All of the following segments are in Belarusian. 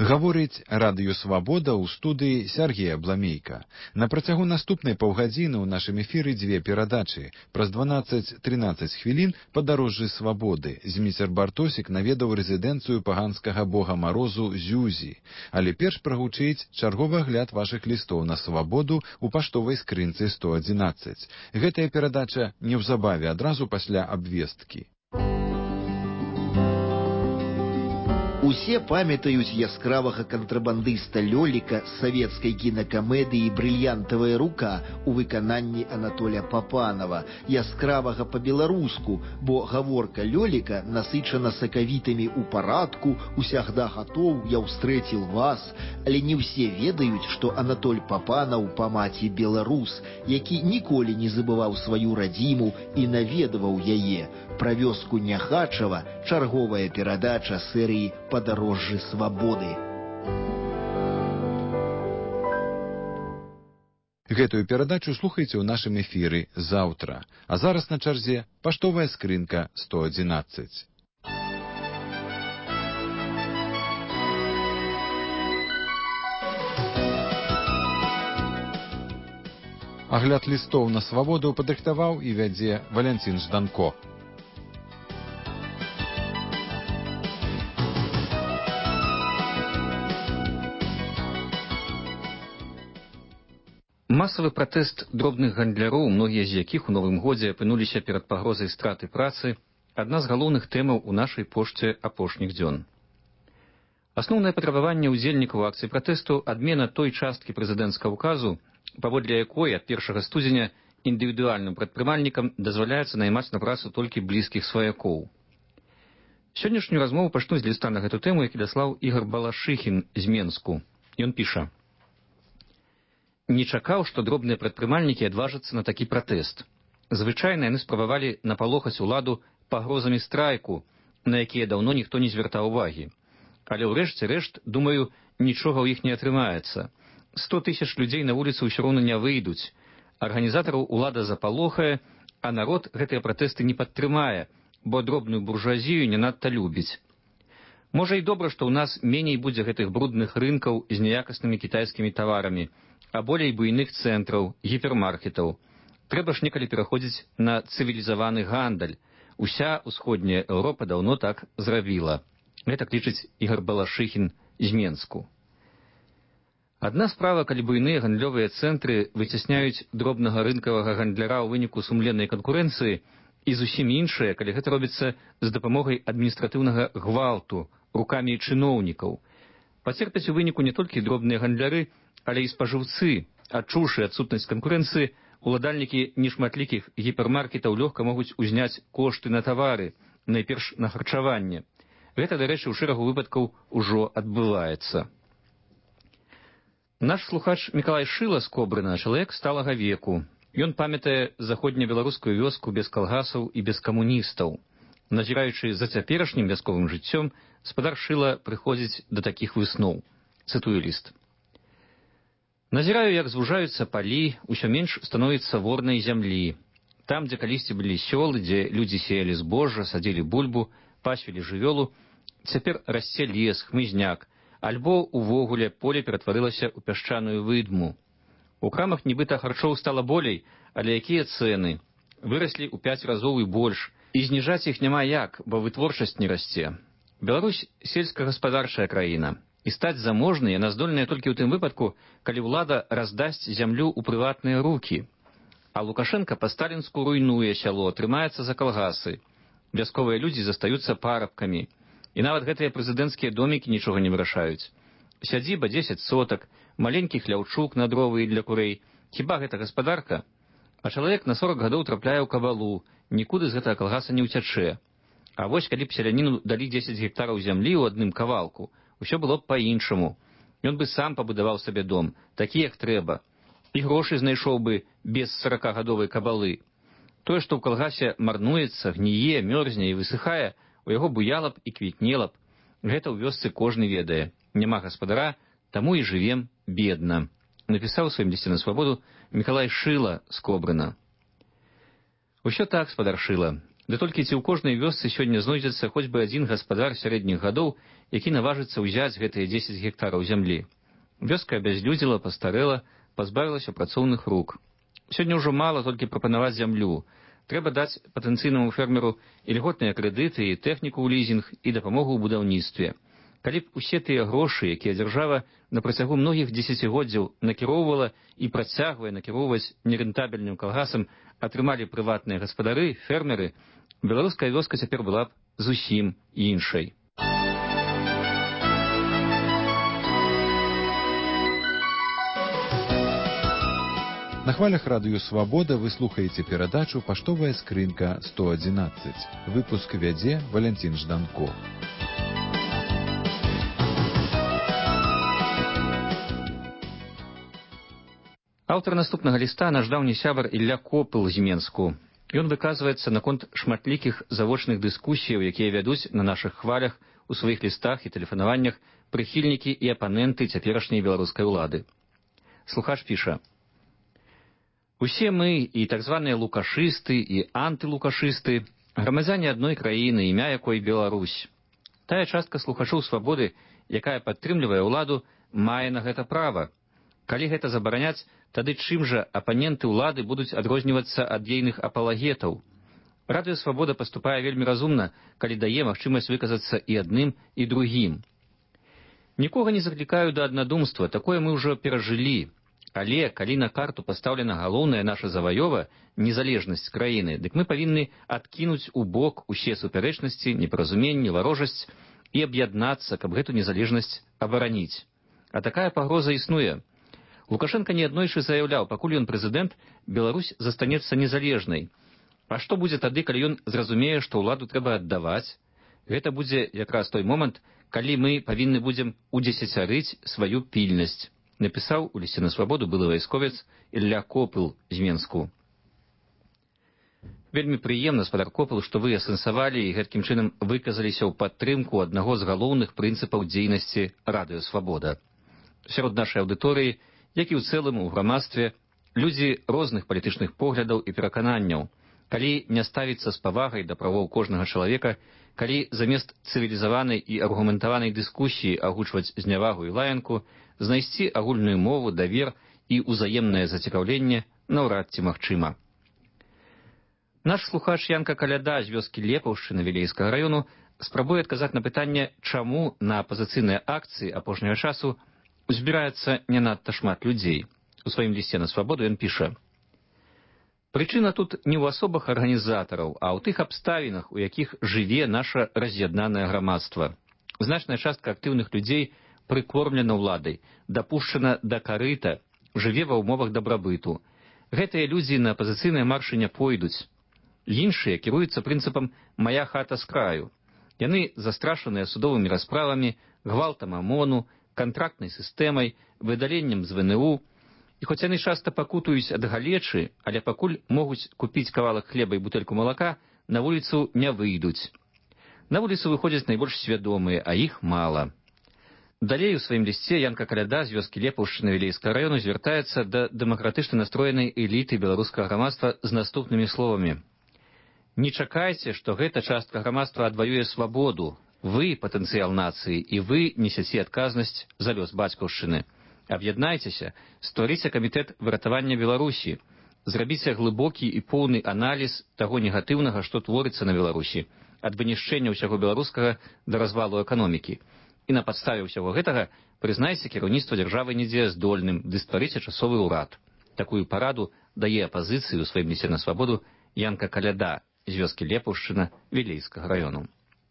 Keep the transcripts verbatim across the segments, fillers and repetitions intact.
Гаворыць радыё «Свабода» ў студыі Сяргея Бламейка. На працягу наступнай паўгадзіны ў нашым эфіры дзве перадачы. Праз дванаццаць-трынаццаць хвілін «Падарожжы свабоды». Зміцер Бартосік наведаў рэзідэнцыю паганскага бога марозу Зюзі. Але перш прагучыць чарговы агляд вашых лістоў на свабоду ў паштовай скрынцы сто адзінаццаць. Гэтая перадача неўзабаве адразу пасля абвесткі. Усе памятаюць яскравага кантрабандыста Лёліка з савецкай кінакамедыі «Брыльянтавая рука» у выкананні Анатоля Папанова, яскравага па-беларуску, бо гаворка Лёліка насычана сакавітамі ў парадку, усягда гатоў, я ўстрэціл вас, але не ўсе ведаюць, што Анатоль Папанаў па маці беларус, які ніколі не забываў сваю радзіму і наведваў яе. Пра вёску Няхачава чарговая перадача серыі «Падарожжы свабоды». Гэтую перадачу слухайце ў нашым эфіры заўтра. А зараз на чарзе паштовая скрынка сто адзінаццаць. Агляд лістоў на свабоду падрыхтаваў і вядзе Валянцін Жданко. Масавы пратэст дробных гандляроў, многія з якіх у новым годзе апынуліся перад пагрозай страты працы, адна з галоўных тэмаў у нашай пошце апошніх дзён. Асноўнае патрабаванне ўдзельнікаў акцыі пратэсту – адмена той часткі прэзідэнцкага ўказу, паводле якой ад першага студзеня індывідуальным прадпрымальнікам дазваляецца наймаць на працу толькі блізкіх сваякоў. Сённяшнюю размову пачну з ліста на гэту тэму, які даслаў Ігар Балашыхін з Менску. Ён піша: «Не чакаў, што дробныя прадпрымальнікі адважацца на такі пратэст. Звычайна яны спрабавалі напалохаць уладу пагрозамі страйку, на якія даўно ніхто не звяртаў увагі. Але ўрэшце рэшт, думаю, нічога ў іх не атрымаецца. сто тысяч людзей на вуліцы ўсё роўна не выйдуць. Арганізатараў улада запалохае, а народ гэтыя пратэсты не падтрымае, бо дробную буржуазію не надта любіць. Можа і добра, што ў нас меней будзе гэтых брудных рынкаў з неякаснымі кітайскімі таварамі, а болей буйных цэнтраў, гіпермаркетаў. Трэба ж некалі пераходзіць на цывілізаваны гандаль. Уся ўсходняя Еўропа даўно так зрабіла». Гэтак лічыць Ігар Балашыхін з Менску. Адна справа, калі буйныя гандлёвыя цэнтры выцясняюць дробнага рынкавага гандляра ў выніку сумленнай канкурэнцыі, і зусім іншая, калі гэта робіцца з дапамогай адміністратыўнага гвалту рукамі чыноўнікаў. Пацерпяць у выніку не толькі дробныя гандляры, але і спажыўцы. Адчуўшы адсутнасць канкурэнцыі, уладальнікі нешматлікіх гіпермаркетаў лёгка могуць узняць кошты на тавары, найперш на харчаванне. Гэта, дарэчы, у шэрагу выпадкаў ужо адбываецца. Наш слухач Мікалай Шыла з Кобрына чалавек сталага веку. Ён памятае заходнебеларускую вёску без калгасаў і без камуністаў. Назіраючы за цяперашнім вясковым жыццём, спадар Шыла прыходзіць да такіх высноў. Цытую ліст. «Назіраю, як звужаюцца палі, усё менш становіцца ворнай зямлі. Там, дзе калісьці былі сёлы, дзе людзі сеялі збожжа, садзілі бульбу, пасвілі жывёлу, цяпер расце лес, хмызняк, альбо увогуле поле ператварылася ў пясчаную выдму. У крамах нібыта харчоў стала болей, але якія цэны? Выраслі ў пяць разоў і больш, і зніжаць іх няма як, бо вытворчасць не расце. Беларусь – сельскагаспадарчая краіна. І стаць заможнай яна здольная толькі ў тым выпадку, калі ўлада раздасць зямлю ў прыватныя рукі. А Лукашенка па-сталінску руйнуе сяло, трымаецца за калгасы. Вясковыя людзі застаюцца парабкамі. І нават гэтыя прэзідэнцкія домікі нічога не вырашаюць. Сядзіба дзесяць сотак, маленькі хляўчук на дровы для курэй. Хіба гэта гаспадарка? А чалавек на сорак гадоў трапляе ў кабалу, нікуды з гэтага калгаса не ўцячэ. А вось калі б сяляніну далі дзесяць гектараў зямлі ў адным кавалку, усё было б па-іншаму. Ён бы сам пабудаваў сабе дом, такі, як трэба. І грошы знайшоў бы без саракагадовай кабалы. Тое, што ў калгасе марнуецца, гніе, мёрзне і высыхае, у яго буяла б і квітнела б. Гэта ў вёсцы кожны ведае. Няма гаспадара, таму і жывем бедна. Напісаў у сваім лісце на свабоду Мікалай Шыла з Кобрына. Усё так, спадар Шыла. Ды толькі ці ў кожнай вёсцы сёння знойдзецца хоць бы адзін гаспадар сярэдніх гадоў, які наважыцца ўзяць гэтыя дзесяць гектараў зямлі. Вёска абязлюдзіла, пастарэла, пазбавілася працоўных рук. Сёння ўжо мала толькі прапанаваць зямлю. Трэба даць патэнцыйнаму фермеру ільготныя крэдыты і тэхніку ў лізінг і дапамогу ў будаўніцтве. Калі б усе тыя грошы, якія дзяржава на працягу многіх дзесяцігоддзяў накіроўвала і працягвае накіроўваць нерэнтабельным калгасам, атрымалі прыватныя гаспадары, фермеры, беларуская вёска цяпер была б зусім іншай. На хвалях радыё «Свабода» вы слухаеце перадачу «Паштовая скрынка сто адзінаццаць». Выпуск вядзе Валянцін Жданко. Аўтар наступнага ліста наш даўні сябар Ілля Копыл з Менску. Ён выказваецца наконт шматлікіх завочных дыскусіяў, якія вядуць на нашых хвалях у сваіх лістах і тэлефанаваннях прыхільнікі і апаненты цяперашняй беларускай улады. Слухач піша: «Усе мы, і так званыя лукашысты, і антылукашысты, грамадзяне адной краіны, імя якой Беларусь. Тая частка слухачоў свабоды, якая падтрымлівае ўладу, мае на гэта права. Калі гэта забараняць, тады чым жа апаненты ўлады будуць адрознівацца ад ейных апалагетаў? Радыё «Свабода» паступае вельмі разумна, калі дае магчымасць выказацца і адным, і другім. Нікога не заклікаю да аднадумства, такое мы ўжо перажылі. Але калі на карту пастаўлена галоўная наша заваёва, незалежнасць краіны, дык мы павінны адкінуць у бок усе супярэчнасці, непаразуменні, варожасць і аб'яднацца, каб гэту незалежнасць абараніць. А такая пагроза існуе. Лукашенко неаднойчы заяўляў, пакуль ён прэзідэнт, Беларусь застанецца незалежнай. А што будзе тады, калі ён зразумее, што ўладу трэба аддаваць? Гэта будзе якраз той момант, калі мы павінны будзем удзесяцярыць сваю пільнасць. Напісаў у лісце на свабоду былы вайсковец Ілля Копыл з Менску. Вельмі прыемна, спадар Копыл, што вы асэнсавалі і гэткім чынам выказаліся ў падтрымку аднаго з галоўных прынцыпаў дзейнасці радыё «Свабода». Сярод нашай аўдыторыі, як і ў цэлым у грамадстве, людзі розных палітычных поглядаў і перакананняў. Калі не ставіцца з павагай да правоў кожнага чалавека, калі замест цывілізаванай і аргументаванай дыскусіі агучваць знявагу і лаянку, знайсці агульную мову, давер і ўзаемнае зацікаўленне наўрад ці магчыма. Наш слухач Янка Каляда з вёскі Лепаўшчына Вілейскага раёну спрабуе адказаць на пытанне, чаму на апазіцыйныя акцыі апошняга часу збіраецца не надта шмат людзей. У сваім лісце на свабоду ён піша: «Прычына тут не ў асобах арганізатараў, а ў тых абставінах, у якіх жыве наша раз'яднанае грамадства. Значная частка актыўных людзей прыкормлена ўладай, дапушчана да карыта, жыве ва ўмовах дабрабыту. Гэтыя людзі на апазіцыйныя маршы не пойдуць. Іншыя кіруюцца прынцыпам «мая хата з краю». Яны застрашаныя судовымі расправамі, гвалтам АМОНу, кантрактнай сістэмай, выдаленнем з ВНУ. І хоць яны часта пакутуюць ад галечы, але пакуль могуць купіць кавалак хлеба і бутэльку малака, на вуліцу не выйдуць. На вуліцу выходзяць найбольш свядомыя, а іх мала». Далей у сваім лісце Янка Каляда з вёскі Лепаўшчына Вілейскага раёну звяртаецца да дэмакратычна настроенай эліты беларускага грамадства з наступнымі словамі: «Не чакайце, што гэта частка грамадства адваюе свабоду. Вы патэнцыял нацыі, і вы несяце адказнасць за лёс бацькаўшчыны. Аб'яднайцеся, стварыце камітэт выратавання Беларусі, зрабіце глыбокі і поўны аналіз таго негатыўнага, што творыцца на Беларусі, ад вынішчэння ўсяго беларускага да развалу эканомікі. І на падставе ўсяго гэтага прызнайце кіраўніцтва дзяржавы недзеяздольным, ды стварыце часовы ўрад». Такую параду дае апазіцыі ў сваім лісце на свабоду Янка Каляда з вёскі Лепаўшчына Вілейскага раёну.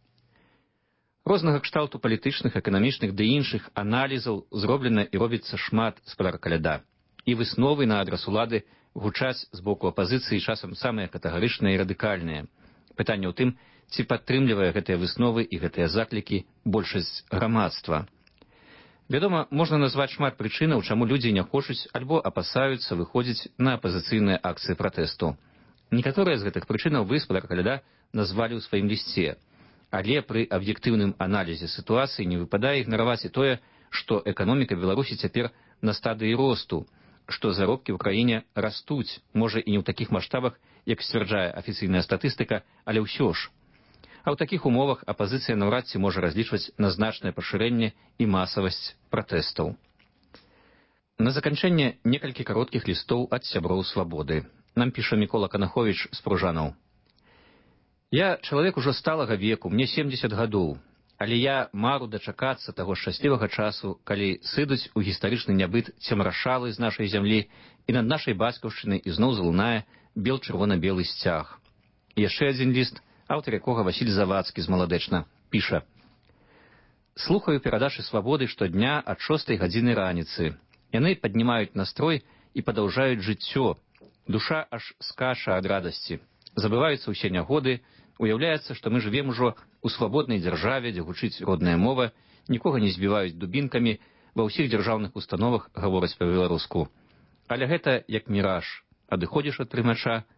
Рознага кшталту палітычных, эканамічных ды іншых аналізаў зроблена і робіцца шмат, спадар Каляда. І высновы на адрас улады гучаць з боку апазіцыі часам самыя катэгарычныя і радыкальныя. Пытанне ў тым, ці падтрымлівае гэтыя высновы і гэтыя заклікі большасць грамадства. Вядома, можна назваць шмат прычынаў, чаму людзі не хочуць альбо апасаюцца выходзіць на апазіцыйныя акцыі пратэсту. Некаторыя з гэтых прычынаў вы, спадар Каляда, назвалі ў сваім лісце. Але пры аб'ектыўным аналізе сітуацыі не выпадае ігнараваць і тое, што эканоміка Беларусі цяпер на стадыі росту. што заробкі ў краіне растуць, можа і не ў такіх маштабах, як сцвярджае афіцыйная статыстыка, але ўсё ж. А ў такіх умовах апазіцыя наўрад ці можа разлічваць на значнае пашырэнне і масавасць пратэстаў. На заканчэнне некалькі кароткіх лістоў ад сяброў свабоды. Нам піша Мікола Канаховіч з Пружанаў. Я чалавек ужо сталага веку, мне семдзесят гадоў, але я мару дачакацца таго шчаслівага часу, калі сыдуць у гістарычны нябыт цемрашалы з нашай зямлі і над нашай бацькаўшчынай ізноў залунае бел-чырвона-белы сцяг. І яшчэ адзін ліст, аўтар якога Васіль Завадскі з Маладэчна, піша. Слухаю перадачы свабоды штодня ад шостай гадзіны раніцы. Яны паднімаюць настрой і падаўжаюць жыццё. Душа аж скача ад радасці. Забываюцца ўсе нягоды, уяўляецца, што мы жывем ужо у свабоднай дзяржаве, дзе гучыць родная мова, нікога не збіваюць дубінкамі, ва ўсіх дзяржаўных установах гавораць па-беларуску. Але гэта як міраж. Адыходзіш ад прымача,